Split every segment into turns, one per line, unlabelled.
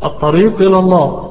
الطريق إلى الله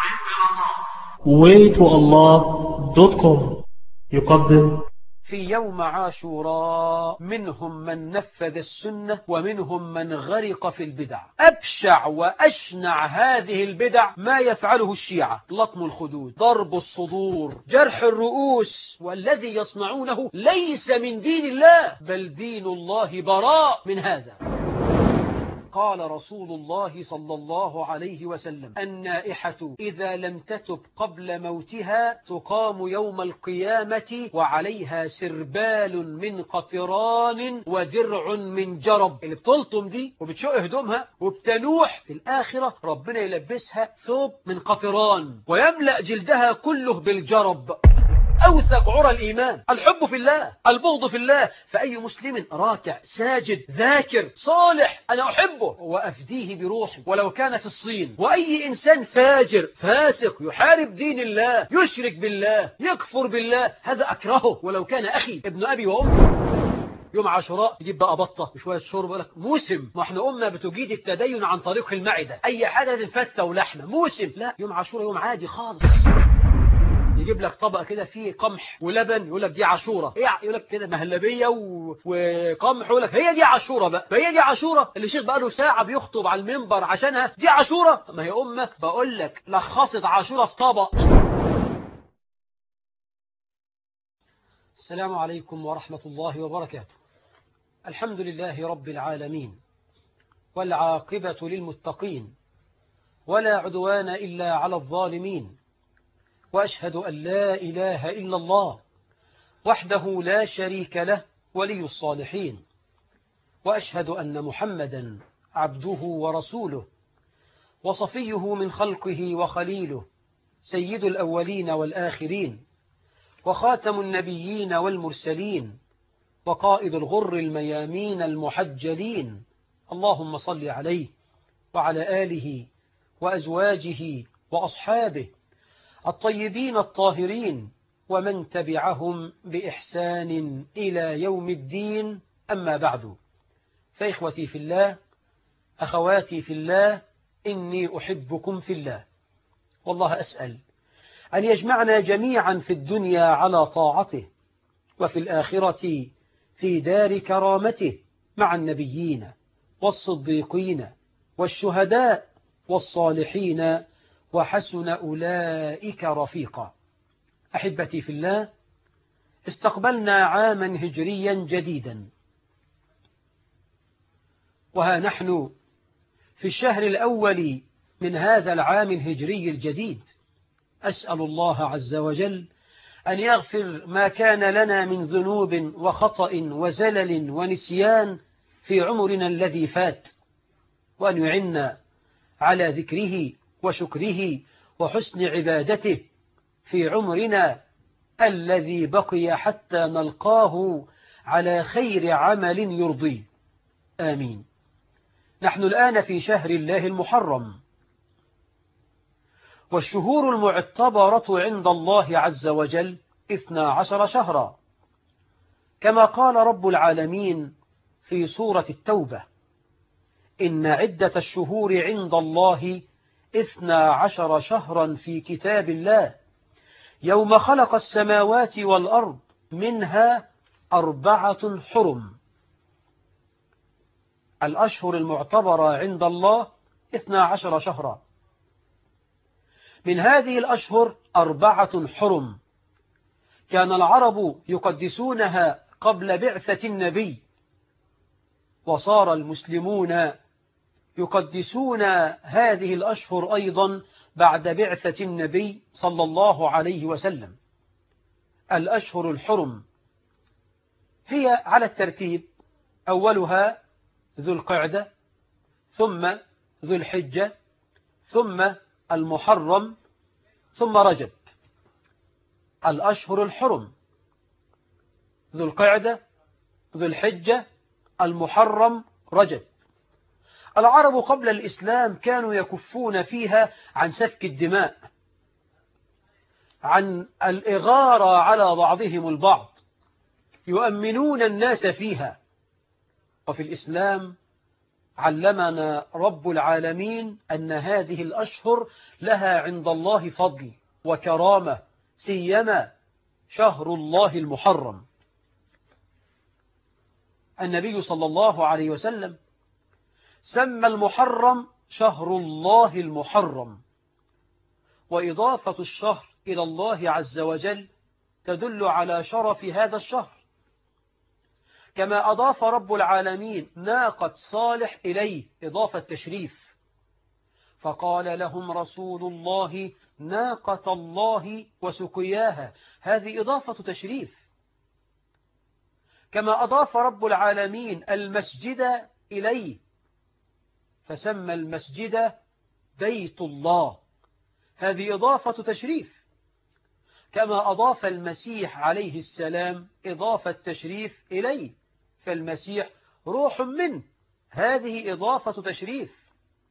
waytoallah.com يقدم
في يوم عاشوراء منهم من نفذ السنة ومنهم من غرق في البدع. أبشع وأشنع هذه البدع ما يفعله الشيعة: لطم الخدود، ضرب الصدور، جرح الرؤوس، والذي يصنعونه ليس من دين الله، بل دين الله براء من هذا. قال رسول الله صلى الله عليه وسلم: النائحة إذا لم تتب قبل موتها تقام يوم القيامة وعليها سربال من قطران ودرع من جرب. اللي بتلطم دي وبتشق هدومها وبتنوح في الآخرة ربنا يلبسها ثوب من قطران ويملأ جلدها كله بالجرب. أوثق عرى الإيمان الحب في الله، البغض في الله. فأي مسلم راكع ساجد ذاكر صالح أنا أحبه وأفديه بروحي ولو كان في الصين. وأي إنسان فاجر فاسق يحارب دين الله، يشرك بالله، يكفر بالله، هذا أكرهه ولو كان أخي ابن أبي وأمي. يوم عاشوراء يجيب بقى بطة وشوية شرب، لك موسم، ما احنا أمة بتجيد التدين عن طريق المعدة، أي حاجة لازم فتة ولحمة، موسم. لا، يوم عاشوراء يوم عادي خالص. يجيب لك طبق كده فيه قمح ولبن، يقول لك دي عاشوره. ايه يقول لك كده مهلبيه وقمح، يقول لك هي دي عاشوره بقى. فهي دي عاشوره اللي الشيخ بقى له ساعه بيخطب على المنبر عشانها دي عاشوره. ما هي امك بقول لك لخصت عاشوره في طبق. السلام عليكم ورحمه الله وبركاته. الحمد لله رب العالمين، والعاقبه للمتقين، ولا عدوان الا على الظالمين، وأشهد أن لا إله إلا الله وحده لا شريك له ولي الصالحين، وأشهد أن محمدا عبده ورسوله وصفيه من خلقه وخليله، سيد الأولين والآخرين، وخاتم النبيين والمرسلين، وقائد الغر الميامين المحجلين. اللهم صل عليه وعلى آله وأزواجه وأصحابه الطيبين الطاهرين ومن تبعهم بإحسان إلى يوم الدين. أما بعد، فإخوتي في الله، أخواتي في الله، إني أحبكم في الله، والله أسأل أن يجمعنا جميعا في الدنيا على طاعته، وفي الآخرة في دار كرامته مع النبيين والصديقين والشهداء والصالحين، وحسن أولئك رفيقا. أحبتي في الله، استقبلنا عاما هجريا جديدا، وها نحن في الشهر الأول من هذا العام الهجري الجديد. أسأل الله عز وجل أن يغفر ما كان لنا من ذنوب وخطأ وزلل ونسيان في عمرنا الذي فات، وأن يعنا على ذكره وشكره وحسن عبادته في عمرنا الذي بقي حتى نلقاه على خير عمل يرضيه. آمين. نحن الآن في شهر الله المحرم، والشهور المعتبرة عند الله عز وجل 12 شهرا، كما قال رب العالمين في سورة التوبة: إن عدة الشهور عند الله 12 شهرا في كتاب الله يوم خلق السماوات والأرض منها 4 حرم. الأشهر المعتبرة عند الله 12 شهرا، من هذه الأشهر 4 حرم كان العرب يقدسونها قبل بعثة النبي، وصار المسلمون يقدسون هذه الأشهر أيضا بعد بعثة النبي صلى الله عليه وسلم. الأشهر الحرم هي على الترتيب: أولها ذو القعدة، ثم ذو الحجة، ثم المحرم، ثم رجب. الأشهر الحرم: ذو القعدة، ذو الحجة، المحرم، رجب. العرب قبل الإسلام كانوا يكفون فيها عن سفك الدماء، عن الإغارة على بعضهم علمنا رب العالمين أن هذه الأشهر لها عند الله فضل وكرامة، سيما شهر الله المحرم. النبي صلى الله عليه وسلم سمى المحرم شهر الله المحرم، وإضافة الشهر إلى الله عز وجل تدل على شرف هذا الشهر، كما أضاف رب العالمين ناقة صالح إليه إضافة تشريف، فقال لهم رسول الله ناقة الله وسقياها، هذه إضافة تشريف. كما أضاف رب العالمين المسجد إليه فسمى المسجد بيت الله، هذه إضافة تشريف. كما أضاف المسيح عليه السلام إضافة تشريف إليه، فالمسيح روح منه، هذه إضافة تشريف.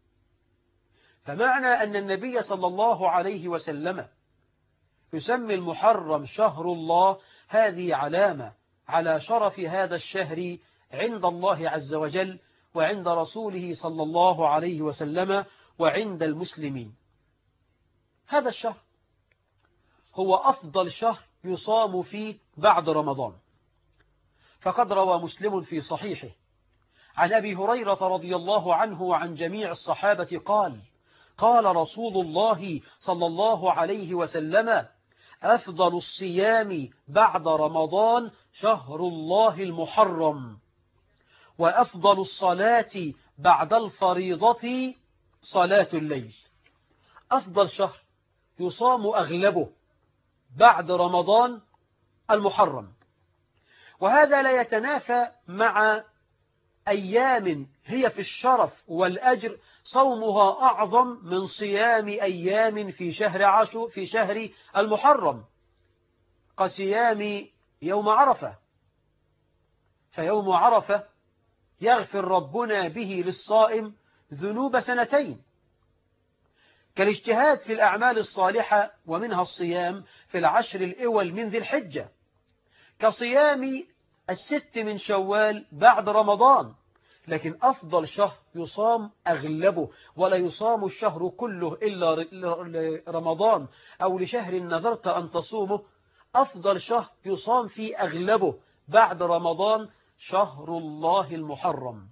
فمعنى أن النبي صلى الله عليه وسلم يسمي المحرم شهر الله، هذه علامة على شرف هذا الشهر عند الله عز وجل وعند رسوله صلى الله عليه وسلم وعند المسلمين. هذا الشهر هو أفضل شهر يصام فيه بعد رمضان، فقد روى مسلم في صحيحه عن أبي هريرة رضي الله عنه وعن جميع الصحابة قال: قال رسول الله صلى الله عليه وسلم: أفضل الصيام بعد رمضان شهر الله المحرم، وأفضل الصلاة بعد الفريضة صلاة الليل. أفضل شهر يصام أغلبه بعد رمضان المحرم، وهذا لا يتنافى مع أيام هي في الشرف والأجر صومها أعظم من صيام أيام في شهر المحرم، كصيام يوم عرفة، فيوم عرفة يغفر ربنا به للصائم ذنوب سنتين، كالاجتهاد في الأعمال الصالحة ومنها الصيام في العشر الأول من ذي الحجة، كصيام 6 من شوال بعد رمضان. لكن أفضل شهر يصام أغلبه، ولا يصام الشهر كله إلا رمضان أو لشهر نذرت أن تصومه، أفضل شهر يصام فيه أغلبه بعد رمضان شهر الله المحرم،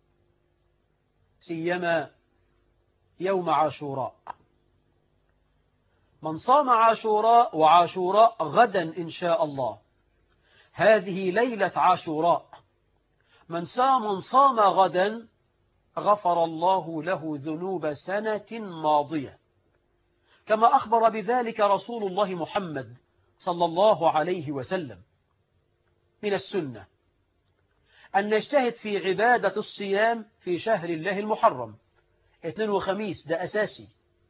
سيما يوم عاشوراء. من صام عاشوراء، وعاشوراء غدا إن شاء الله، هذه ليلة عاشوراء، من صام غدا غفر الله له ذنوب سنة ماضية، كما أخبر بذلك رسول الله محمد صلى الله عليه وسلم. من السنة أن نجتهد في عبادة الصيام في شهر الله المحرم، 2 وخميس ده أساسي،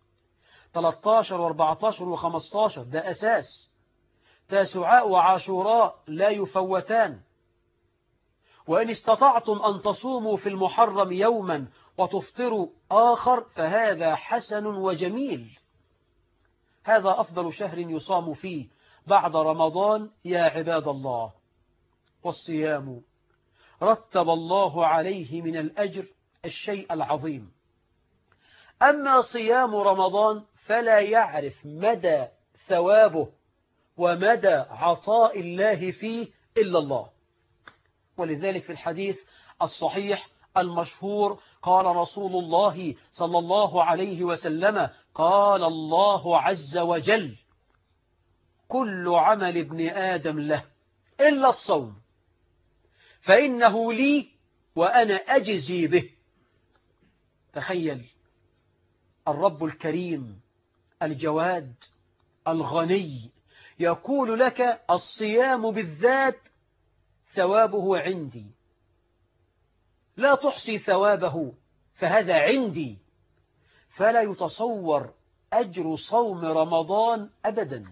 13 و14 و15 ده أساس، تاسعاء وعاشوراء لا يفوتان، وإن استطعتم أن تصوموا في المحرم يوما وتفطروا آخر فهذا حسن وجميل. هذا أفضل شهر يصام فيه بعد رمضان يا عباد الله. والصيام رتب الله عليه من الأجر الشيء العظيم، أما صيام رمضان فلا يعرف مدى ثوابه ومدى عطاء الله فيه إلا الله. ولذلك في الحديث الصحيح المشهور قال رسول الله صلى الله عليه وسلم: قال الله عز وجل: كل عمل ابن آدم له إلا الصوم فإنه لي وأنا أجزي به. تخيل الرب الكريم الجواد الغني يقول لك الصيام بالذات ثوابه عندي، لا تحصي ثوابه، فهذا عندي، فلا يتصور أجر صوم رمضان أبدا.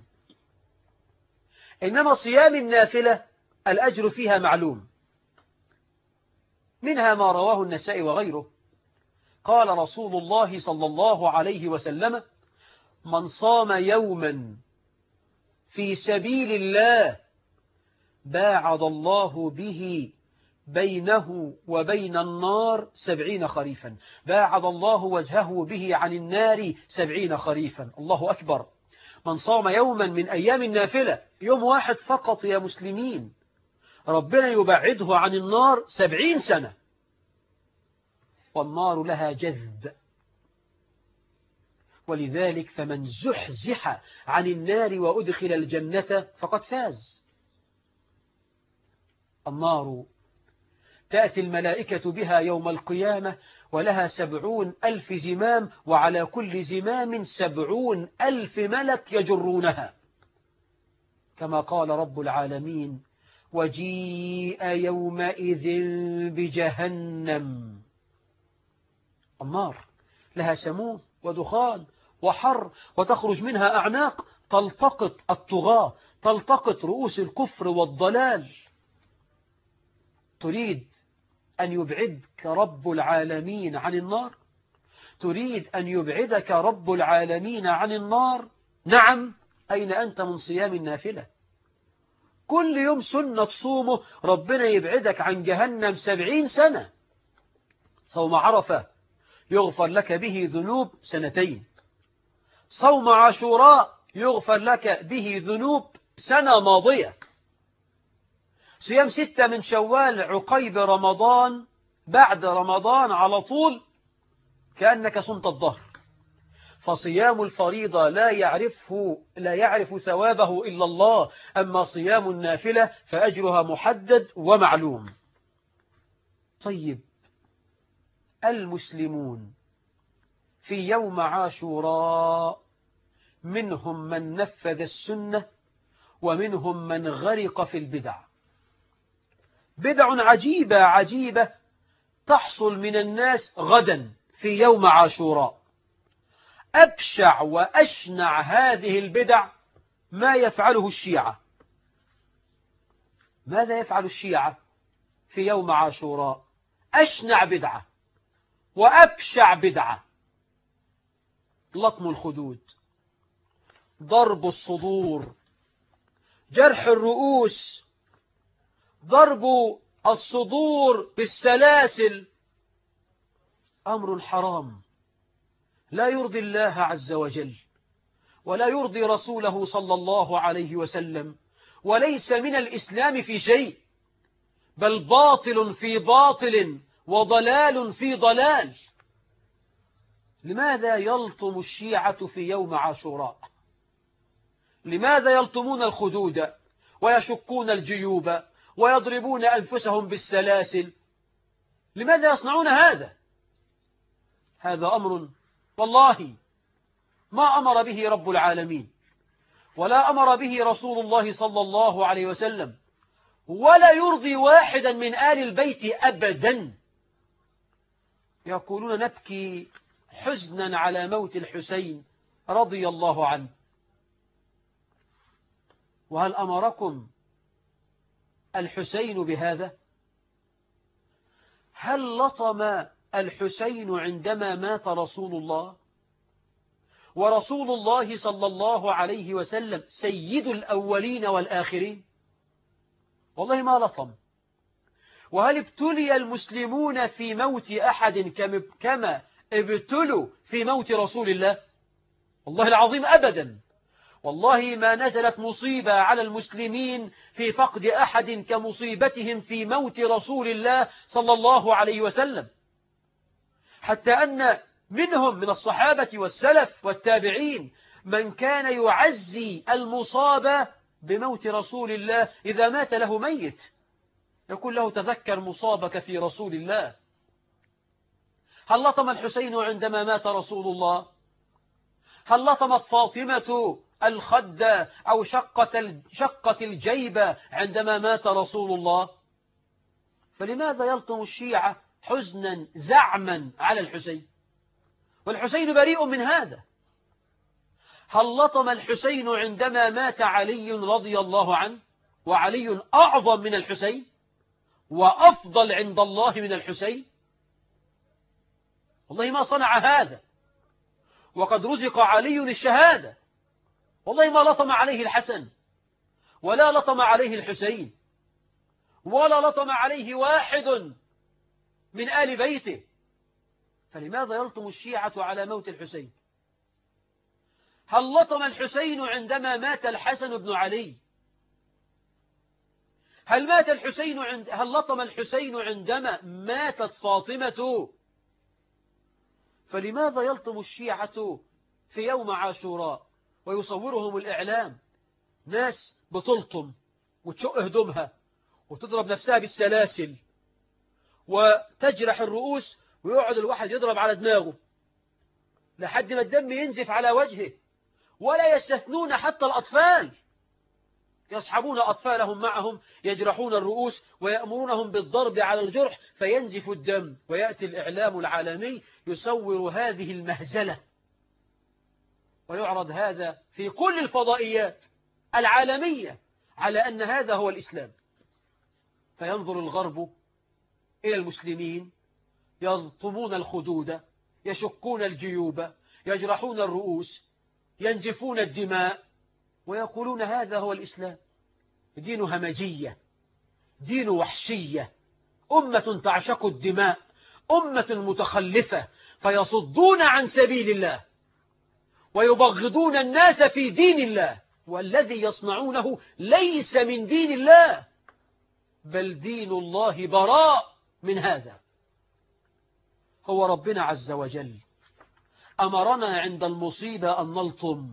إنما صيام النافلة الأجر فيها معلوم، منها ما رواه النسائي وغيره، قال رسول الله صلى الله عليه وسلم: من صام يوما في سبيل الله باعد الله به بينه وبين النار 70 خريفا، باعد الله وجهه به عن النار 70 خريفا. الله أكبر. من صام يوما من أيام النافلة، يوم واحد فقط يا مسلمين، ربنا يبعده عن النار 70 سنة. والنار لها جذب، ولذلك فمن زحزح عن النار وأدخل الجنة فقد فاز. النار تأتي الملائكة بها يوم القيامة ولها 70,000 زمام، وعلى كل زمام 70,000 ملك يجرونها، كما قال رب العالمين: وجيء يومئذ بجهنم. النار لها سموم ودخان وحر، وتخرج منها أعناق تلتقط الطغاة، تلتقط رؤوس الكفر والضلال. تريد أن يبعدك رب العالمين عن النار؟ تريد أن يبعدك رب العالمين عن النار؟ نعم. أين أنت من صيام النافلة؟ كل يوم سنة تصومه ربنا يبعدك عن جهنم 70 سنة. صوم عرفة يغفر لك به ذنوب 2 سنين. صوم عاشوراء يغفر لك به ذنوب 1 سنة ماضية. صيام 6 من شوال عقيب رمضان، بعد رمضان على طول كأنك صمت الظهر. فصيام الفريضة لا يعرف ثوابه إلا الله، أما صيام النافلة فأجرها محدد ومعلوم. طيب، المسلمون في يوم عاشوراء منهم من نفذ السنة ومنهم من غرق في البدع. بدع عجيبة تحصل من الناس غدا في يوم عاشوراء. أبشع وأشنع هذه البدع ما يفعله الشيعة. ماذا يفعل الشيعة في يوم عاشوراء؟ أشنع بدعة وأبشع بدعة: لطم الخدود، ضرب الصدور، جرح الرؤوس، ضرب الصدور بالسلاسل. أمر حرام لا يرضي الله عز وجل ولا يرضي رسوله صلى الله عليه وسلم، وليس من الإسلام في شيء، بل باطل في باطل وضلال في ضلال. لماذا يلطم الشيعة في يوم عاشوراء؟ لماذا يلطمون الخدود ويشقون الجيوب ويضربون أنفسهم بالسلاسل؟ لماذا يصنعون هذا؟ هذا أمر والله ما أمر به رب العالمين، ولا أمر به رسول الله صلى الله عليه وسلم، ولا يرضي واحدا من آل البيت أبدا. يقولون نبكي حزنا على موت الحسين رضي الله عنه. وهل أمركم الحسين بهذا؟ هل لطم الحسين عندما مات رسول الله؟ ورسول الله صلى الله عليه وسلم سيد الأولين والآخرين. والله ما لطم. وهل ابتلي المسلمون في موت أحد كما ابتلوا في موت رسول الله؟ والله العظيم أبدا. والله ما نزلت مصيبة على المسلمين في فقد أحد كمصيبتهم في موت رسول الله صلى الله عليه وسلم، حتى أن منهم من الصحابة والسلف والتابعين من كان يعزي المصاب بموت رسول الله إذا مات له ميت، يقول له تذكر مصابك في رسول الله. هل لطم الحسين عندما مات رسول الله؟ هل لطمت فاطمة الخد أو شقت الجيب عندما مات رسول الله؟ فلماذا يلطم الشيعة حزنا زعما على الحسين؟ والحسين بريء من هذا. هل لطم الحسين عندما مات علي رضي الله عنه؟ وعلي أعظم من الحسين وأفضل عند الله من الحسين. والله ما صنع هذا، وقد رزق علي الشهادة. والله ما لطم عليه الحسن ولا لطم عليه الحسين، ولا لطم عليه واحد من آل بيته، فلماذا يلطم الشيعة على موت الحسين؟ هل لطم الحسين عندما مات الحسن بن علي؟ هل لطم الحسين عندما ماتت فاطمة؟ فلماذا يلطم الشيعة في يوم عاشوراء ويصورهم الإعلام ناس بتلطم وتشق هدومها وتضرب نفسها بالسلاسل وتجرح الرؤوس، ويقعد الواحد يضرب على دماغه لحد ما الدم ينزف على وجهه، ولا يستثنون حتى الأطفال، يصحبون أطفالهم معهم يجرحون الرؤوس ويأمرونهم بالضرب على الجرح فينزف الدم، ويأتي الإعلام العالمي يصور هذه المهزلة ويعرض هذا في كل الفضائيات العالمية على أن هذا هو الإسلام. فينظر الغرب إلى المسلمين يلطمون الخدود، يشقون الجيوب، يجرحون الرؤوس، ينزفون الدماء، ويقولون هذا هو الإسلام. دين همجية، دين وحشية، أمة تعشق الدماء، أمة متخلفة، فيصدون عن سبيل الله ويبغضون الناس في دين الله، والذي يصنعونه ليس من دين الله، بل دين الله براء من هذا. هو ربنا عز وجل أمرنا عند المصيبة أن نلطم.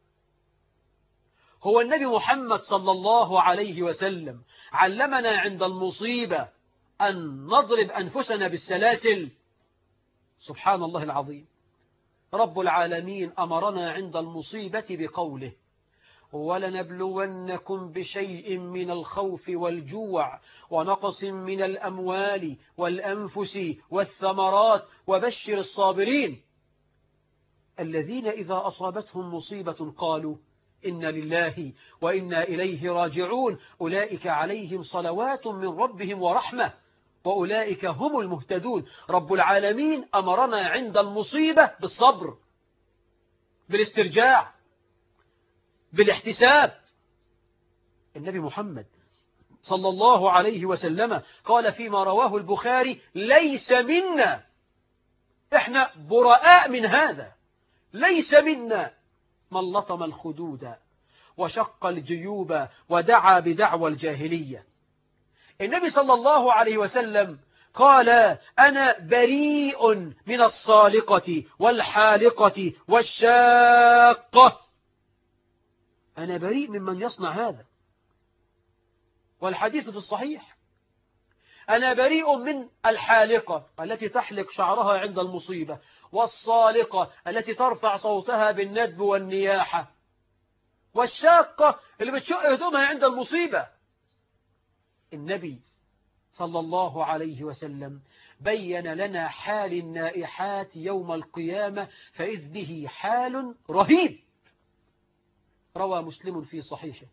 هو النبي محمد صلى الله عليه وسلم علمنا عند المصيبة أن نضرب أنفسنا بالسلاسل. سبحان الله العظيم، رب العالمين أمرنا عند المصيبة بقوله: ولنبلونكم بشيء من الخوف والجوع ونقص من الأموال والأنفس والثمرات وبشر الصابرين الذين إذا أصابتهم مصيبة قالوا إنا لله وإنا إليه راجعون أولئك عليهم صلوات من ربهم ورحمة وأولئك هم المهتدون. رب العالمين أمرنا عند المصيبة بالصبر، بالاسترجاع، بالاحتساب. النبي محمد صلى الله عليه وسلم قال فيما رواه البخاري: ليس منا، احنا براء من هذا، ليس منا من لطم الخدود وشق الجيوب ودعا بدعوى الجاهلية. النبي صلى الله عليه وسلم قال: أنا بريء من الصالقة والحالقة والشاقة، أنا بريء ممن يصنع هذا. والحديث في الصحيح: أنا بريء من الحالقة التي تحلق شعرها عند المصيبة، والصالقة التي ترفع صوتها بالندب والنياحة، والشاقة اللي بتشق هدومها عند المصيبة. النبي صلى الله عليه وسلم بين لنا حال النائحات يوم القيامة، فإذ به حال رهيب. روى مسلم في صحيحه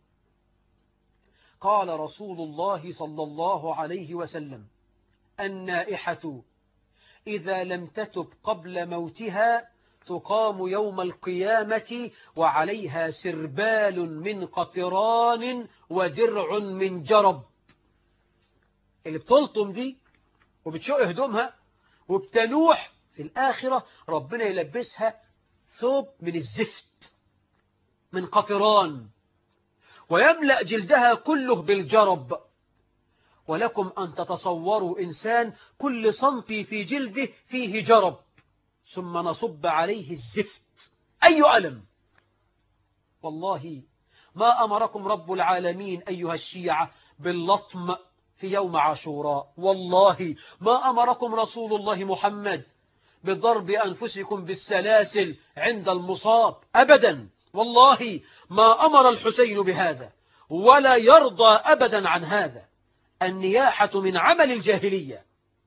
قال رسول الله صلى الله عليه وسلم: النائحة إذا لم تتب قبل موتها تقام يوم القيامة وعليها سربال من قطران ودرع من جرب. اللي بتلطم دي وبتشق هدومها وبتنوح في الآخرة ربنا يلبسها ثوب من الزفت من قطران، ويملأ جلدها كله بالجرب. ولكم أن تتصوروا إنسان كل سنتي في جلده فيه جرب، ثم نصب عليه الزفت، أي ألم! والله ما أمركم رب العالمين أيها الشيعة باللطم في يوم عاشوراء، والله ما أمركم رسول الله محمد بضرب أنفسكم بالسلاسل عند المصاب أبدا. والله ما أمر الحسين بهذا ولا يرضى أبدا عن هذا. النياحة من عمل الجاهلية.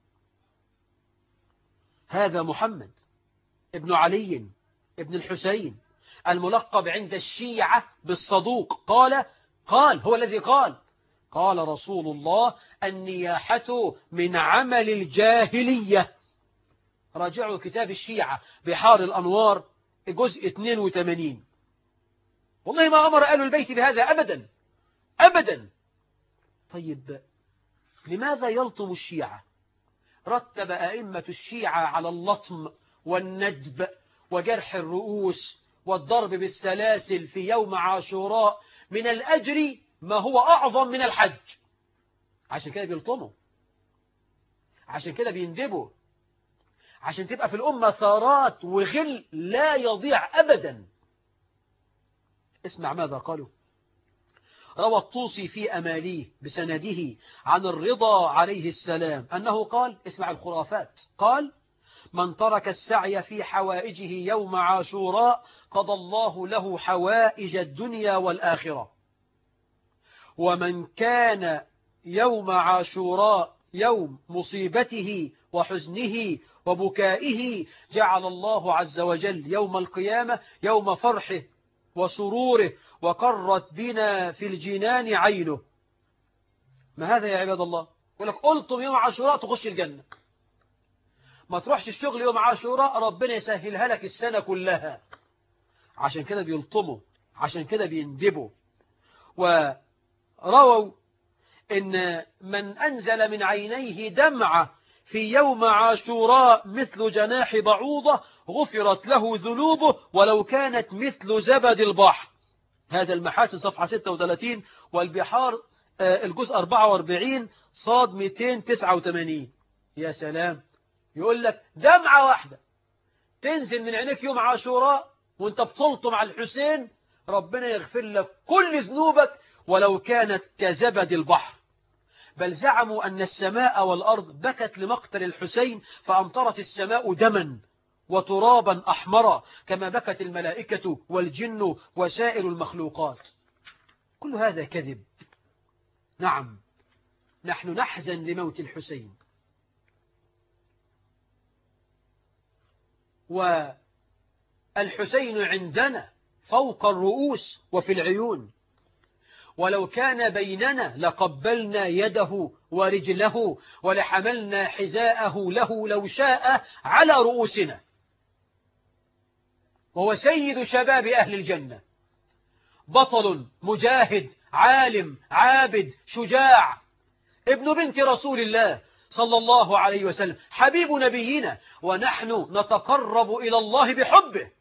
هذا محمد ابن علي ابن الحسين الملقب عند الشيعة بالصدوق قال هو الذي قال رسول الله: النياحة من عمل الجاهلية. راجعوا كتاب الشيعة بحار الأنوار جزء 82. والله ما أمر آل البيت بهذا أبدا أبدا. طيب لماذا يلطم الشيعة؟ رتب أئمة الشيعة على اللطم والندب وجرح الرؤوس والضرب بالسلاسل في يوم عاشوراء من الأجر ما هو أعظم من الحج. عشان كده بيلطموا، عشان كده بيندبوا، عشان تبقى في الأمة ثارات وغل لا يضيع أبدا. اسمع ماذا قالوا. روى الطوسي في أماليه بسنده عن الرضا عليه السلام أنه قال، اسمع الخرافات، قال: من ترك السعي في حوائجه يوم عاشوراء قضى الله له حوائج الدنيا والآخرة، ومن كان يوم عاشوراء يوم مصيبته وحزنه وبكائه جعل الله عز وجل يوم القيامة يوم فرحه وسروره وقرت بنا في الجنان عينه. ما هذا يا عباد الله؟ يقول لك قلتم يوم عاشوراء تخش الجنة، ما تروحش الشغل يوم عاشوراء ربنا يسهلها لك السنة كلها. عشان كده بيلطموا، عشان كده بيندبوا. ورووا إن من أنزل من عينيه دمعة في يوم عاشوراء مثل جناح بعوضة غفرت له ذنوبه ولو كانت مثل زبد البحر. هذا المحاسن صفحة 36 والبحار الجزء 44 صاد 289. يا سلام، يقول لك دمعة واحدة تنزل من عينيك يوم عاشوراء وانت بتلطم على الحسين ربنا يغفر لك كل ذنوبك ولو كانت كزبد البحر. بل زعموا أن السماء والأرض بكت لمقتل الحسين فأمطرت السماء دما وترابا أحمرا كما بكت الملائكة والجن وسائر المخلوقات. كل هذا كذب. نعم، نحن نحزن لموت الحسين، والحسين عندنا فوق الرؤوس وفي العيون، ولو كان بيننا لقبلنا يده ورجله ولحملنا حذاءه له لو شاء على رؤوسنا. وهو سيد شباب أهل الجنة، بطل مجاهد عالم عابد شجاع، ابن بنت رسول الله صلى الله عليه وسلم، حبيب نبينا، ونحن نتقرب إلى الله بحبه،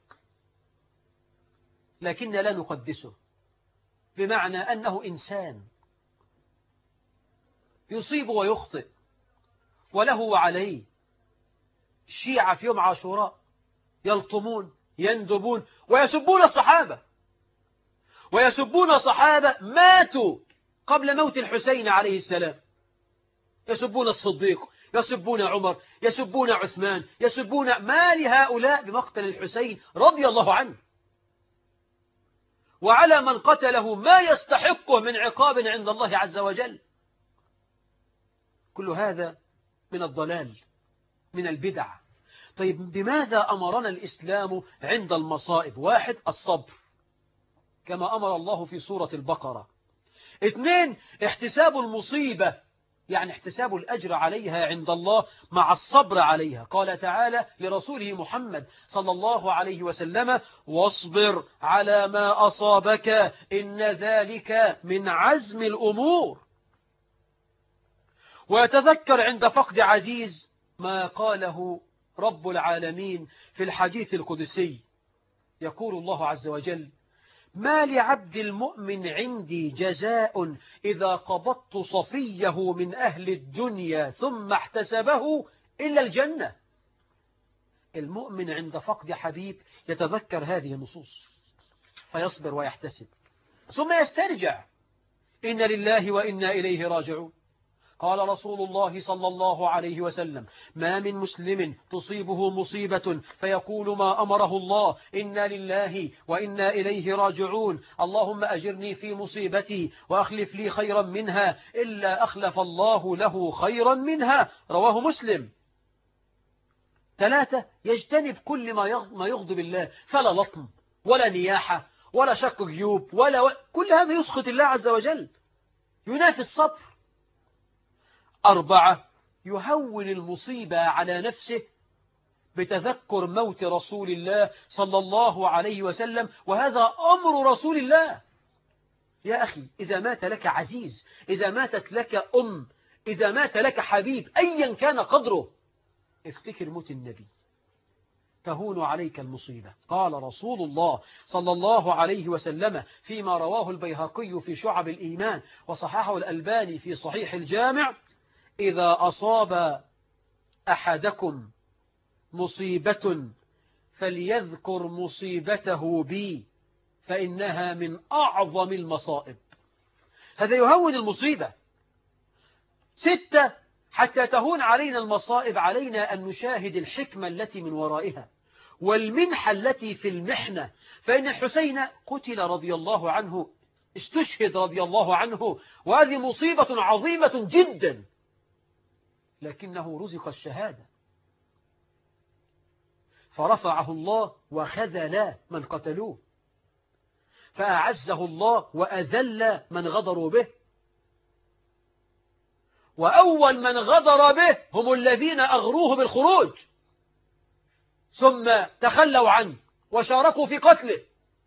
لكن لا نقدسه، بمعنى أنه إنسان يصيب ويخطئ وله وعليه. الشيعة في يوم عاشوراء يلطمون يندبون ويسبون الصحابة، ويسبون صحابة ماتوا قبل موت الحسين عليه السلام. يسبون الصديق، يسبون عمر، يسبون عثمان، يسبون ما لهؤلاء بمقتل الحسين رضي الله عنه، وعلى من قتله ما يستحقه من عقاب عند الله عز وجل. كل هذا من الضلال، من البدع. طيب بماذا أمرنا الإسلام عند المصائب؟ 1. الصبر كما أمر الله في سورة البقرة. 2. احتساب المصيبة، يعني احتساب الأجر عليها عند الله مع الصبر عليها. قال تعالى لرسوله محمد صلى الله عليه وسلم: واصبر على ما أصابك إن ذلك من عزم الأمور. ويتذكر عند فقد عزيز ما قاله رب العالمين في الحديث القدسي، يقول الله عز وجل: ما لعبد المؤمن عندي جزاء إذا قبضت صفيه من أهل الدنيا ثم احتسبه إلا الجنة. المؤمن عند فقد حبيب يتذكر هذه النصوص فيصبر ويحتسب ثم يسترجع: إن لله وإنا إليه راجعون. قال رسول الله صلى الله عليه وسلم: ما من مسلم تصيبه مصيبة فيقول ما أمره الله إنا لله وإنا إليه راجعون اللهم أجرني في مصيبتي وأخلف لي خيرا منها إلا أخلف الله له خيرا منها. رواه مسلم. 3. يجتنب كل ما يغضب الله، فلا لطم ولا نياحة ولا شق جيوب كل هذا يسخط الله عز وجل، ينافي الصبر. 4. يهون المصيبة على نفسه بتذكر موت رسول الله صلى الله عليه وسلم، وهذا أمر رسول الله. يا أخي، إذا مات لك عزيز، إذا ماتت لك إذا مات لك حبيب أيا كان قدره افتكر موت النبي تهون عليك المصيبة. قال رسول الله صلى الله عليه وسلم فيما رواه البيهقي في شعب الإيمان وصححه الألباني في صحيح الجامع: إذا أصاب أحدكم مصيبة فليذكر مصيبته بي فإنها من أعظم المصائب. هذا يهون المصيبة. 6: حتى تهون علينا المصائب علينا أن نشاهد الحكمة التي من ورائها والمنحة التي في المحنة. فإن الحسين قتل رضي الله عنه، استشهد رضي الله عنه، وهذه مصيبة عظيمة جدا، لكنه رزق الشهادة فرفعه الله وخذل من قتلوه، فأعزه الله وأذل من غدروا به. وأول من غدر به هم الذين أغروه بالخروج ثم تخلوا عنه وشاركوا في قتله.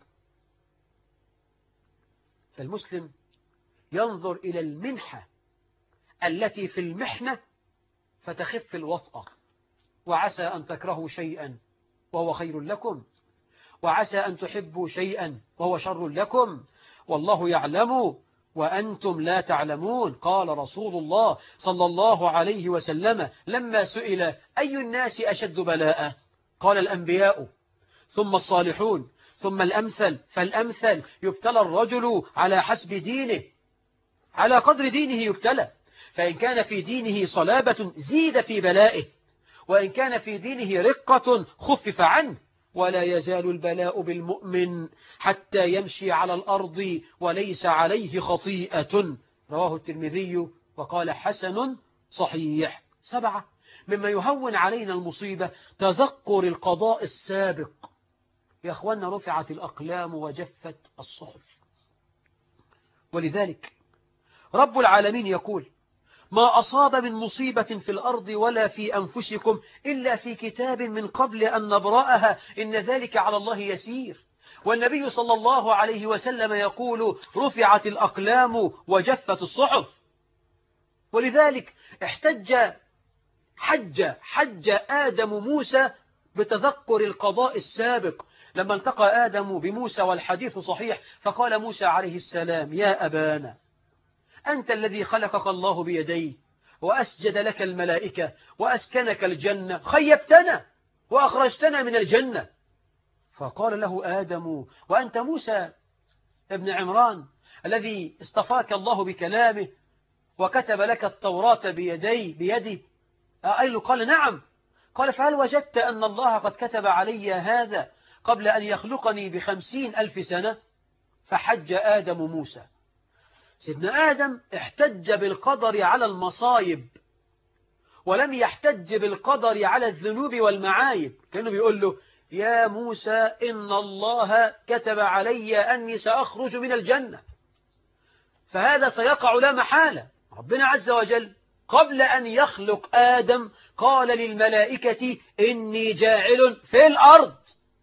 فالمسلم ينظر إلى المنحة التي في المحنة فتخف الوطأة. وعسى أن تكرهوا شيئا وهو خير لكم، وعسى أن تحبوا شيئا وهو شر لكم، والله يعلم وأنتم لا تعلمون. قال رسول الله صلى الله عليه وسلم لما سئل أي الناس أشد بلاء؟ قال الأنبياء ثم الصالحون ثم الأمثل فالأمثل. يبتلى الرجل على حسب دينه، على قدر دينه يبتلى، فإن كان في دينه صلابة زيد في بلائه، وإن كان في دينه رقة خفف عنه. ولا يزال البلاء بالمؤمن حتى يمشي على الأرض وليس عليه خطيئة. رواه الترمذي وقال حسن صحيح. 7: مما يهون علينا المصيبة تذكر القضاء السابق. يا أخوانا رفعت الأقلام وجفت الصحف، ولذلك رب العالمين يقول: ما أصاب من مصيبة في الأرض ولا في أنفسكم إلا في كتاب من قبل أن نبرأها إن ذلك على الله يسير. والنبي صلى الله عليه وسلم يقول: رفعت الأقلام وجفت الصحف. ولذلك حج آدم موسى بتذكر القضاء السابق. لما التقى آدم بموسى والحديث صحيح، فقال موسى عليه السلام: يا أبانا، أنت الذي خلقك الله بيديه وأسجد لك الملائكة وأسكنك الجنة، خيبتنا وأخرجتنا من الجنة. فقال له آدم: وأنت موسى ابن عمران الذي اصطفاك الله بكلامه وكتب لك التوراة بيده؟ قال: نعم. قال: فهل وجدت أن الله قد كتب علي هذا قبل أن يخلقني ب50,000 سنة؟ فحج آدم موسى. سيدنا آدم احتج بالقدر على المصايب ولم يحتج بالقدر على الذنوب والمعايب. كانوا بيقول له: يا موسى إن الله كتب علي أني سأخرج من الجنة، فهذا سيقع لا محالة. ربنا عز وجل قبل أن يخلق آدم قال للملائكة: إني جاعل في الأرض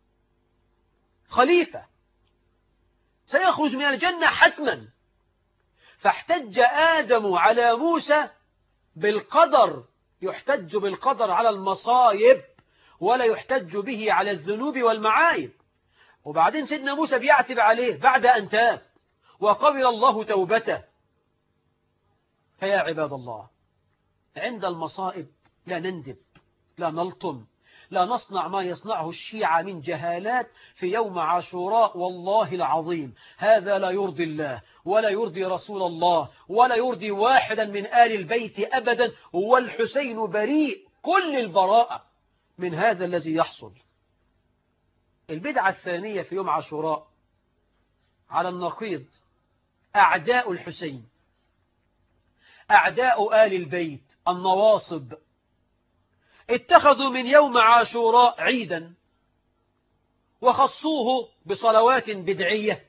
خليفة، سيخرج من الجنة حتما. فاحتج آدم على موسى بالقدر، يحتج بالقدر على المصايب ولا يحتج به على الذنوب والمعايب. وبعدين سيدنا موسى بيعتب عليه بعد أن تاب وقبل الله توبته. فيا عباد الله، عند المصائب لا نندب، لا نلطم، لا نصنع ما يصنعه الشيعة من جهالات في يوم عاشوراء. والله العظيم هذا لا يرضي الله ولا يرضي رسول الله ولا يرضي واحدا من آل البيت أبدا. والحسين بريء كل البراءة من هذا الذي يحصل. البدعة الثانية في يوم عاشوراء على النقيض: أعداء الحسين، أعداء آل البيت النواصب، اتخذوا من يوم عاشوراء عيدا وخصوه بصلوات بدعية،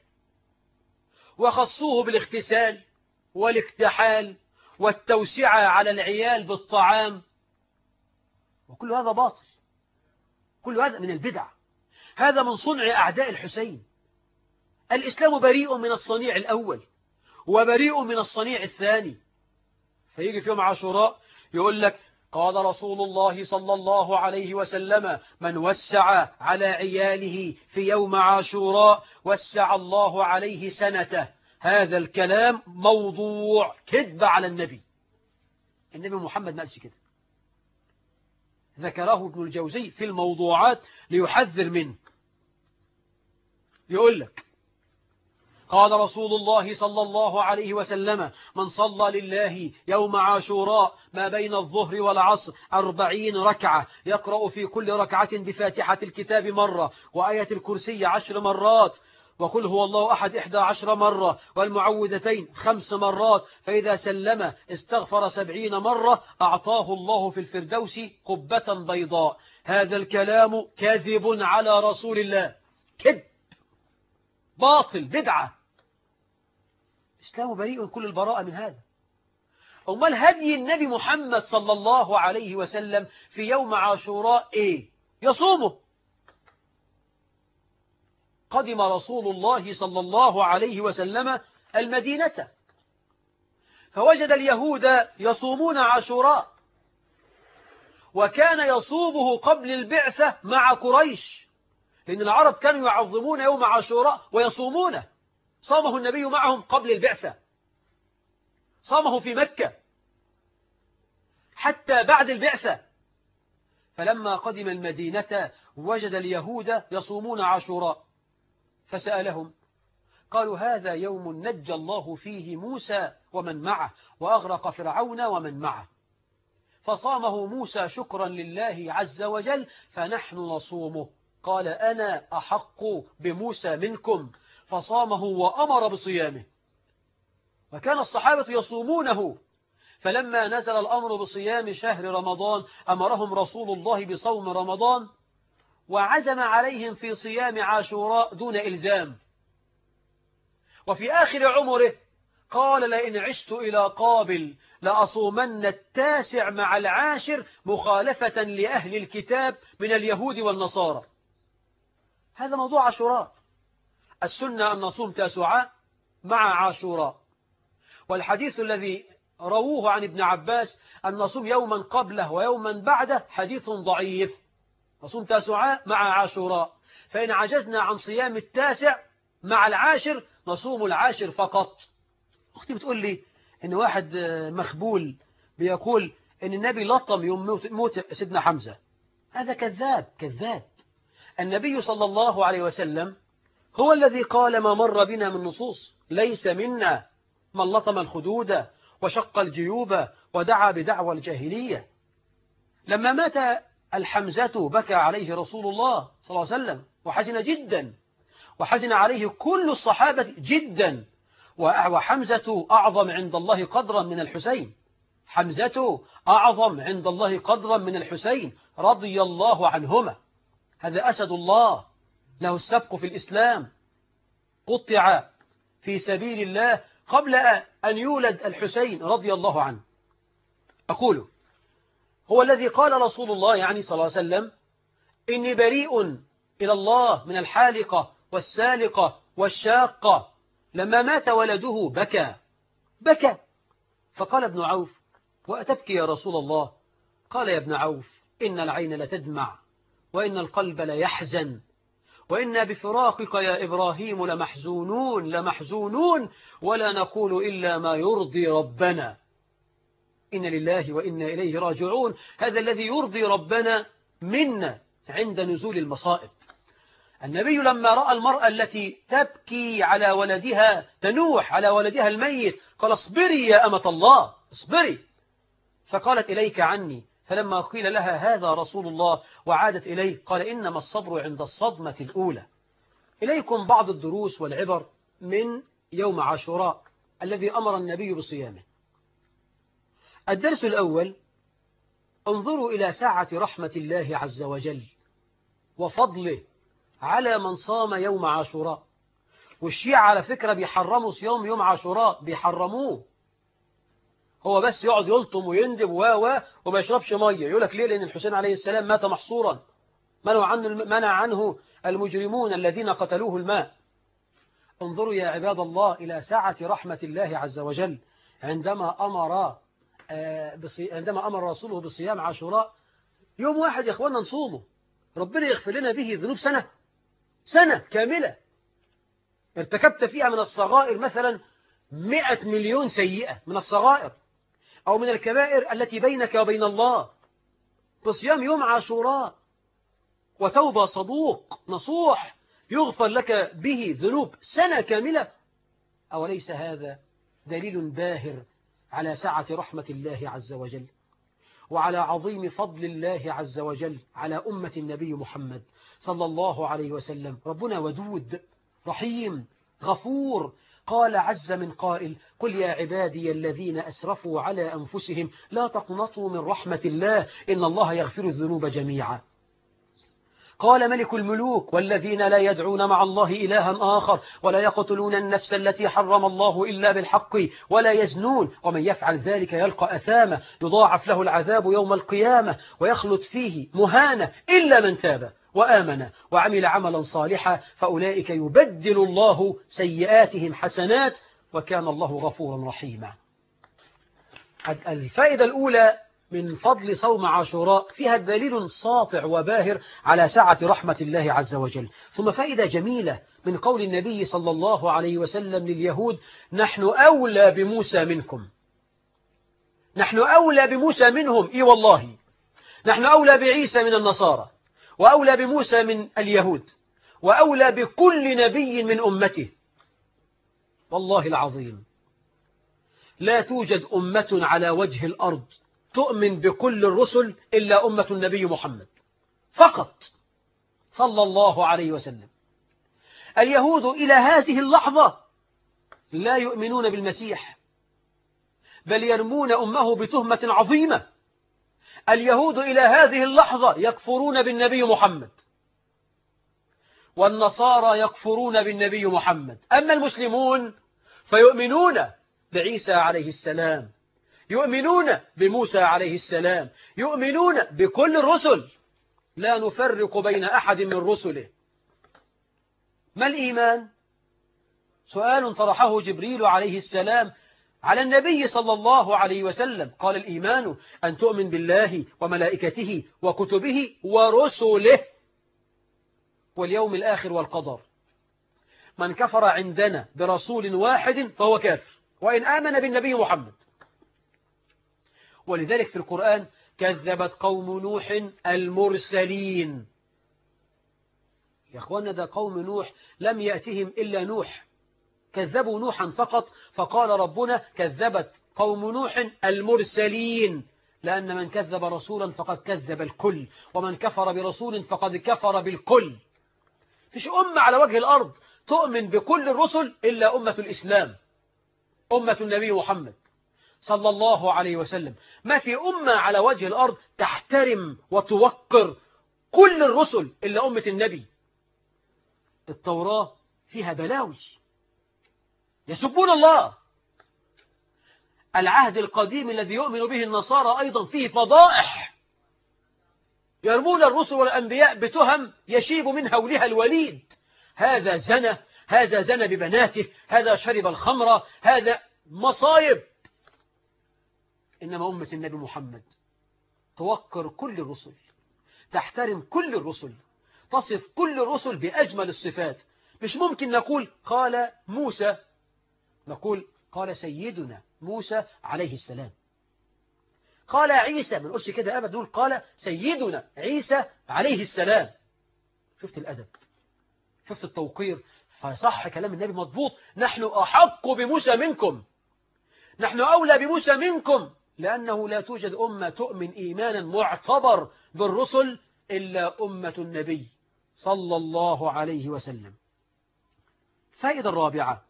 وخصوه بالاغتسال والاكتحال والتوسعة على العيال بالطعام، وكل هذا باطل، كل هذا من البدع، هذا من صنع أعداء الحسين. الإسلام بريء من الصنيع الأول وبريء من الصنيع الثاني. فيجي في يوم عاشوراء يقول لك قال رسول الله صلى الله عليه وسلم من وسع على عياله في يوم عاشوراء وسع الله عليه سنته. هذا الكلام موضوع كذب على النبي. النبي محمد ما قالش كده، ذكره ابن الجوزي في الموضوعات ليحذر منه. يقول لك قال رسول الله صلى الله عليه وسلم من صلى لله يوم عاشوراء ما بين الظهر والعصر 40 ركعة يقرأ في كل ركعة بفاتحة الكتاب مرة وآية الكرسي 10 مرات وقل هو الله أحد 11 مرة والمعوذتين 5 مرات فإذا سلم استغفر 70 مرة أعطاه الله في الفردوس قبة بيضاء. هذا الكلام كاذب على رسول الله، كذب باطل بدعة. الإسلام بريء كل البراءة من هذا. أمال هدي النبي محمد صلى الله عليه وسلم في يوم عاشوراء إيه؟ يصومه. قدم رسول الله صلى الله عليه وسلم المدينة فوجد اليهود يصومون عاشوراء، وكان يصومه قبل البعثة مع قريش، لأن العرب كانوا يعظمون يوم عاشوراء ويصومونه. صامه النبي معهم قبل البعثة، صامه في مكة حتى بعد البعثة. فلما قدم المدينة وجد اليهود يصومون عاشوراء فسألهم قالوا هذا يوم نجى الله فيه موسى ومن معه وأغرق فرعون ومن معه، فصامه موسى شكرا لله عز وجل فنحن نصومه. قال أنا أحق بموسى منكم، فصامه وأمر بصيامه. وكان الصحابة يصومونه، فلما نزل الأمر بصيام شهر رمضان أمرهم رسول الله بصوم رمضان وعزم عليهم في صيام عاشوراء دون إلزام. وفي آخر عمره قال لئن عشت إلى قابل لأصومن 9 مع 10 مخالفة لأهل الكتاب من اليهود والنصارى. هذا موضوع عاشوراء. السنة أن نصوم 9 مع عاشوراء، والحديث الذي رووه عن ابن عباس أن نصوم يوما قبله ويوما بعده حديث ضعيف. نصوم 9 مع عاشوراء، فإن عجزنا عن صيام 9 مع 10 نصوم 10 فقط. أختي بتقول لي إن واحد مخبول بيقول إن النبي لطم يوم موت سيدنا حمزة. هذا كذاب كذاب. النبي صلى الله عليه وسلم هو الذي قال ما مر بنا من نصوص ليس منا من لطم الخدود وشق الجيوب ودعا بدعوى الجاهلية. لما مات الحمزة بكى عليه رسول الله صلى الله عليه وسلم وحزن جدا، وحزن عليه كل الصحابة جدا. وحمزة أعظم عند الله قدرا من الحسين، حمزة أعظم عند الله قدرا من الحسين رضي الله عنهما. هذا أسد الله له السبق في الإسلام، قطع في سبيل الله قبل أن يولد الحسين رضي الله عنه. أقول هو الذي قال رسول الله يعني صلى الله عليه وسلم إني بريء إلى الله من الحالقة والسالقة والشاقة. لما مات ولده بكى فقال ابن عوف وأتبكي يا رسول الله؟ قال يا ابن عوف إن العين لتدمع وإن القلب ليحزن وإنا بفراقك يا إبراهيم لمحزونون ولا نقول إلا ما يرضي ربنا. إن لله وإنا إليه راجعون. هذا الذي يرضي ربنا منا عند نزول المصائب. النبي لما رأى المرأة التي تبكي على ولدها تنوح على ولدها الميت قال اصبري يا أمة الله اصبري، فقالت إليك عني. فلما قيل لها هذا رسول الله وعادت إليه قال إنما الصبر عند الصدمة الأولى. إليكم بعض الدروس والعبر من يوم عاشوراء الذي أمر النبي بصيامه. الدرس الأول: انظروا إلى ساعة رحمة الله عز وجل وفضله على من صام يوم عاشوراء. والشيعة على فكرة بيحرموا صيام يوم عاشوراء، بيحرموه. هو بس يقعد يلطم ويندب وما يشربش مية. يقول لك ليه؟ لأن الحسين عليه السلام مات محصورا، منع عنه المجرمون الذين قتلوه الماء. انظروا يا عباد الله إلى ساعة رحمة الله عز وجل عندما أمر عندما أمر رسوله بصيام عاشوراء يوم واحد يا أخوانا نصومه، ربنا يغفر لنا به ذنوب سنة كاملة ارتكبت فيها من الصغائر مثلا 100 مليون سيئة من الصغائر أو من الكبائر التي بينك وبين الله، بصيام يوم عاشوراء وتوبة صدوق نصوح يغفر لك به ذنوب سنة كاملة. أوليس هذا دليل باهر على سعة رحمة الله عز وجل وعلى عظيم فضل الله عز وجل على أمة النبي محمد صلى الله عليه وسلم؟ ربنا ودود رحيم غفور. قال عز من قائل: قل يا عبادي الذين أسرفوا على أنفسهم لا تقنطوا من رحمة الله إن الله يغفر الذنوب جميعا. قال ملك الملوك: والذين لا يدعون مع الله إلها آخر ولا يقتلون النفس التي حرم الله إلا بالحق ولا يزنون ومن يفعل ذلك يلقى أثامة يضاعف له العذاب يوم القيامة ويخلد فيه مهانة إلا من تاب وآمن وعمل عملا صالحا فأولئك يبدل الله سيئاتهم حسنات وكان الله غفورا رحيما. الفائدة الأولى من فضل صوم عاشوراء فيها دليل ساطع وباهر على سعة رحمة الله عز وجل. ثم فائدة جميلة من قول النبي صلى الله عليه وسلم لليهود: نحن أولى بموسى منكم. نحن أولى بموسى منهم، إي والله نحن أولى بعيسى من النصارى وأولى بموسى من اليهود وأولى بكل نبي من أمته. والله العظيم لا توجد أمة على وجه الأرض تؤمن بكل الرسل إلا أمة النبي محمد فقط صلى الله عليه وسلم. اليهود إلى هذه اللحظة لا يؤمنون بالمسيح بل يرمون أمه بتهمة عظيمة. اليهود إلى هذه اللحظة يكفرون بالنبي محمد والنصارى يكفرون بالنبي محمد. أما المسلمون فيؤمنون بعيسى عليه السلام، يؤمنون بموسى عليه السلام، يؤمنون بكل الرسل لا نفرق بين أحد من رسله. ما الإيمان؟ سؤال طرحه جبريل عليه السلام على النبي صلى الله عليه وسلم. قال: الإيمان أن تؤمن بالله وملائكته وكتبه ورسله واليوم الآخر والقدر. من كفر عندنا برسول واحد فهو كافر وإن آمن بالنبي محمد. ولذلك في القرآن كذبت قوم نوح المرسلين. يا أخوانا ده قوم نوح لم يأتهم إلا نوح، كذبوا نوحا فقط، فقال ربنا كذبت قوم نوح المرسلين، لأن من كذب رسولا فقد كذب الكل ومن كفر برسول فقد كفر بالكل. فيش أمة على وجه الأرض تؤمن بكل الرسل إلا أمة الإسلام، أمة النبي محمد صلى الله عليه وسلم. ما في أمة على وجه الأرض تحترم وتوقر كل الرسل إلا أمة النبي. التوراة فيها بلاوي، يسبون الله. العهد القديم الذي يؤمن به النصارى أيضا فيه فضائح، يرمون الرسل والأنبياء بتهم يشيب من هولها الوليد. هذا زنى، هذا زنى ببناته، هذا شرب الخمر، هذا مصايب. إنما أمة النبي محمد توقر كل الرسل، تحترم كل الرسل، تصف كل الرسل بأجمل الصفات. مش ممكن نقول قال موسى، نقول قال سيدنا موسى عليه السلام. قال عيسى، ما نقولش كده أبدا، نقول قال سيدنا عيسى عليه السلام. شفت الأدب، شفت التوقير. فصح كلام النبي مضبوط: نحن أحق بموسى منكم، نحن أولى بموسى منكم، لأنه لا توجد أمة تؤمن إيمانا معتبر بالرسل إلا أمة النبي صلى الله عليه وسلم. فائدة الرابعة: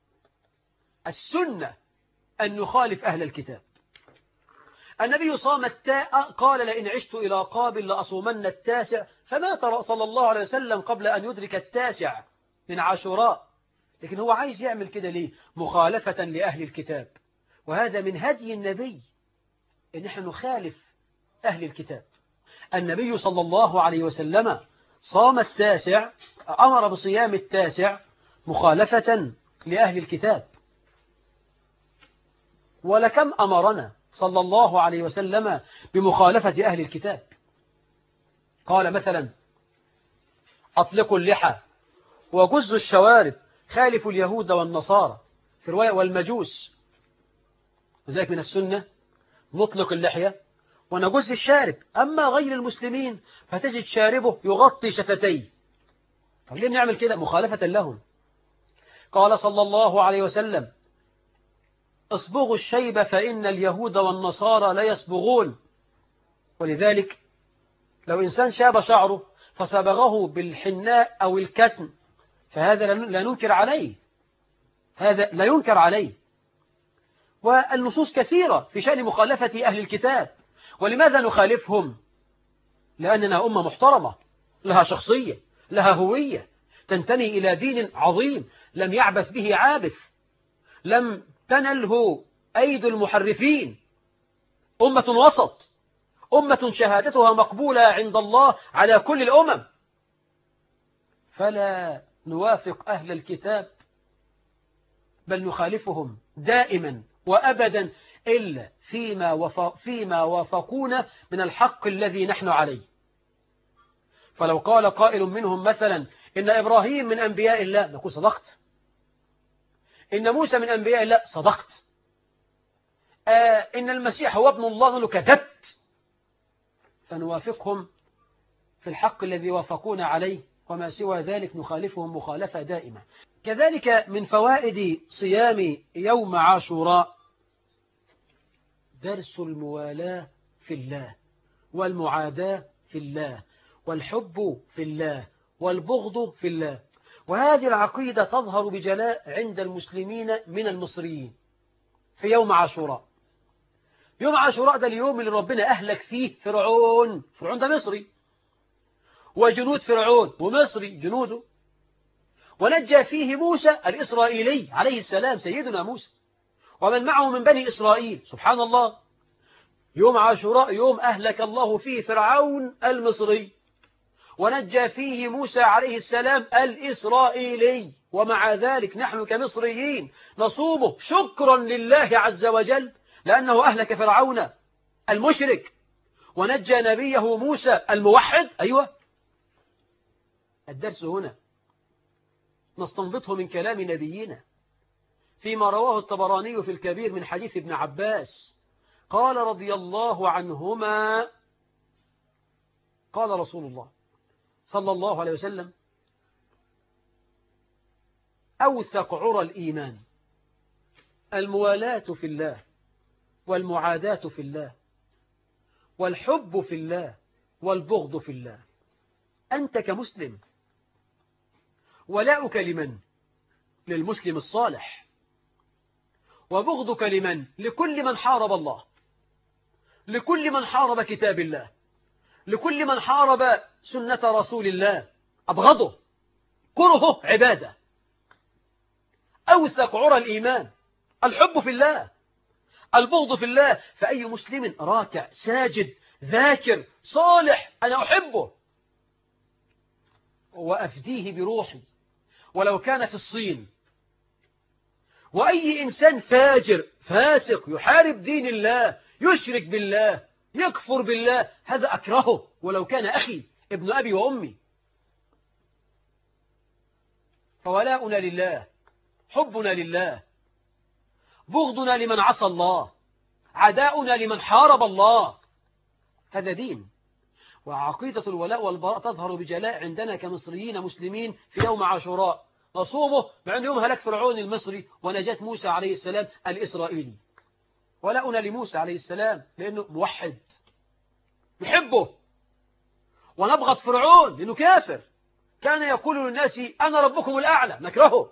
السنة أن نخالف أهل الكتاب. النبي صام قال: لئن عشت إلى قابل لأصومن التاسع، فمات صلى الله عليه وسلم قبل أن يدرك التاسع من عاشوراء. لكن هو عايز يعمل كده ليه؟ مخالفة لأهل الكتاب. وهذا من هدي النبي إن نحن نخالف أهل الكتاب. النبي صلى الله عليه وسلم صام التاسع، أمر بصيام التاسع مخالفة لأهل الكتاب. ولكم أمرنا صلى الله عليه وسلم بمخالفة أهل الكتاب. قال مثلا: أطلقوا اللحى وجزوا الشوارب، خالفوا اليهود والنصارى، في رواية والمجوس. وذلك من السنة نطلق اللحية ونجز الشارب، أما غير المسلمين فتجد شاربه يغطي شفتيه. طب ليه بنعمل كده؟ مخالفة لهم. قال صلى الله عليه وسلم: اصبغوا الشيب فإن اليهود والنصارى لا يصبغون. ولذلك لو إنسان شاب شعره فصبغه بالحناء أو الكتم فهذا لا ننكر عليه، هذا لا ينكر عليه. والنصوص كثيرة في شأن مخالفة أهل الكتاب. ولماذا نخالفهم؟ لأننا أمة محترمة لها شخصية، لها هوية، تنتمي إلى دين عظيم لم يعبث به عابث، لم تنله أيدي المحرفين، أمة وسط، أمة شهادتها مقبولة عند الله على كل الأمم. فلا نوافق أهل الكتاب، بل نخالفهم دائما وأبدا إلا فيما وافقونا من الحق الذي نحن عليه. فلو قال قائل منهم مثلا: إن إبراهيم من أنبياء الله، نقول صدقت. إن موسى من أنبياء الله، صدقت. إن المسيح هو ابن الله، نقول كذبت. فنوافقهم في الحق الذي وافقونا عليه، وما سوى ذلك نخالفهم مخالفة دائمة. كذلك من فوائد صيام يوم عاشوراء درس الموالاة في الله، والمعاداة في الله، والحب في الله، والبغض في الله. وهذه العقيدة تظهر بجلاء عند المسلمين من المصريين في يوم عاشوراء. يوم عاشوراء ده اليوم اللي ربنا أهلك فيه فرعون. فرعون ده مصري، وجنود فرعون ومصري جنوده، ونجى فيه موسى الإسرائيلي عليه السلام، سيدنا موسى ومن معه من بني إسرائيل. سبحان الله، يوم عاشوراء يوم أهلك الله فيه فرعون المصري، ونجى فيه موسى عليه السلام الإسرائيلي. ومع ذلك نحن كمصريين نصومه شكرا لله عز وجل، لأنه أهلك فرعون المشرك ونجى نبيه موسى الموحد. أيوة، الدرس هنا نستنبطه من كلام نبينا فيما رواه الطبراني في الكبير من حديث ابن عباس قال رضي الله عنهما: قال رسول الله صلى الله عليه وسلم: أوثق عرى الإيمان الموالاة في الله، والمعاداة في الله، والحب في الله، والبغض في الله. أنت كمسلم ولاؤك لمن؟ للمسلم الصالح، وبغضك لمن؟ لكل من حارب الله، لكل من حارب كتاب الله، لكل من حارب سنة رسول الله. أبغضه، كرهه عبادة. أوثق عرى الإيمان الحب في الله، البغض في الله. فأي مسلم راكع ساجد ذاكر صالح أنا أحبه وأفديه بروحي ولو كان في الصين. وأي إنسان فاجر فاسق يحارب دين الله، يشرك بالله، يكفر بالله، هذا أكرهه ولو كان أخي ابن أبي وأمي. فولاؤنا لله، حبنا لله، بغضنا لمن عصى الله، عداؤنا لمن حارب الله، هذا دين. وعقيدة الولاء والبراء تظهر بجلاء عندنا كمصريين مسلمين في يوم عاشوراء، نصومه مع أن يوم هلك فرعون المصري ونجاة موسى عليه السلام الإسرائيلي. ولاؤنا لموسى عليه السلام لأنه موحد نحبه، ونبغض فرعون لأنه كافر كان يقول للناس أنا ربكم الأعلى، نكرهه.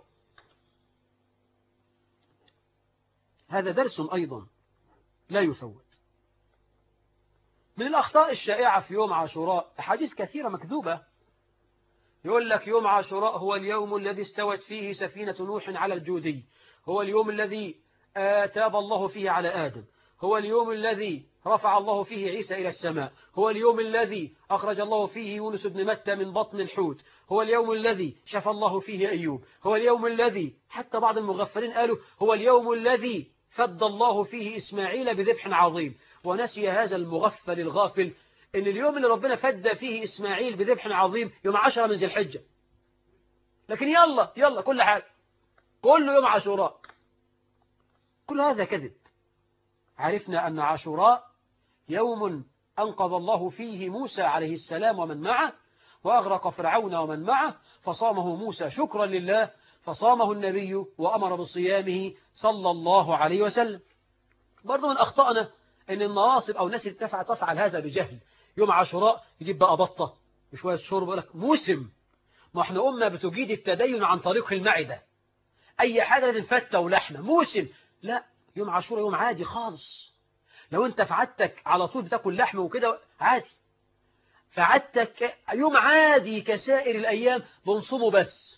هذا درس أيضا لا يفوت. من الأخطاء الشائعة في يوم عاشوراء أحاديث كثيرة مكذوبة. يقول لك يوم عاشوراء هو اليوم الذي استوت فيه سفينة نوح على الجودي، هو اليوم الذي تاب الله فيه على آدم، هو اليوم الذي رفع الله فيه عيسى إلى السماء، هو اليوم الذي أخرج الله فيه يونس بن متى من بطن الحوت، هو اليوم الذي شفى الله فيه أيوب، هو اليوم الذي حتى بعض المغفلين قالوا هو اليوم الذي فد الله فيه إسماعيل بذبح عظيم. ونسي هذا المغفل الغافل إن اليوم اللي ربنا فد فيه إسماعيل بذبح عظيم يوم 10 من ذي الحجة. لكن يلا كل حاجة كله يوم عاشوراء. كل هذا كذب. عرفنا أن عاشوراء يوم أنقذ الله فيه موسى عليه السلام ومن معه، وأغرق فرعون ومن معه، فصامه موسى شكرا لله، فصامه النبي وأمر بصيامه صلى الله عليه وسلم. برضو من أخطأنا أن النواصب أو الناس تفعل هذا بجهل. يوم عاشوراء يجيب بقى بطة بشوية شرب، يقول لك موسم. ما احنا أمة بتجيد التدين عن طريق المعدة، أي حاجة لازم فتة ولحمة. موسم لا، يوم عاشوراء يوم عادي خالص. لو انت في عادتك على طول بتاكل لحمة وكده عادي، في عادتك يوم عادي كسائر الأيام بنصومه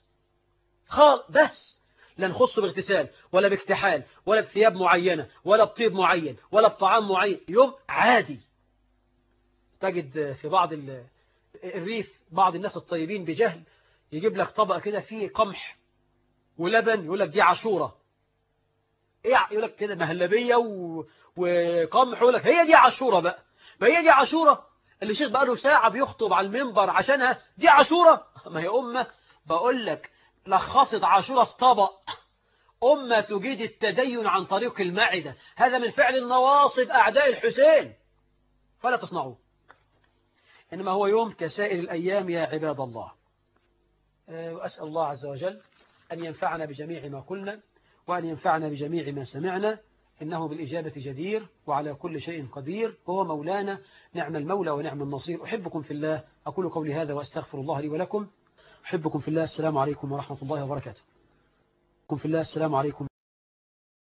بس لا نخص باغتسال ولا باكتحال ولا بثياب معينة ولا بطيب معين ولا بطعام معين. يوم عادي. تجد في بعض الريف بعض الناس الطيبين بجهل يجيب لك طبق كده فيه قمح ولبن، يقول لك دي عاشورة. ايه يقول لك كده مهلبية وقمح، يقول لك هي دي عاشورة بقى. ما هي دي عاشورة اللي الشيخ بقى له ساعة بيخطب على المنبر عشانها دي عاشورة. ما هي أمة بقول لك لخصت عاشورة في طبق. أمة تجيد التدين عن طريق المعدة. هذا من فعل النواصب أعداء الحسين، فلا تصنعوه. إنما هو يوم كسائر الأيام يا عباد الله. وأسأل الله عز وجل أن ينفعنا بجميع ما قلنا، وأن ينفعنا بجميع ما سمعنا، إنه بالإجابة جدير وعلى كل شيء قدير، وهو مولانا نعم المولى ونعم النصير. أحبكم في الله، أقول قولي هذا وأستغفر الله لي ولكم. أحبكم في الله. السلام عليكم ورحمة الله وبركاته. في الله. السلام عليكم.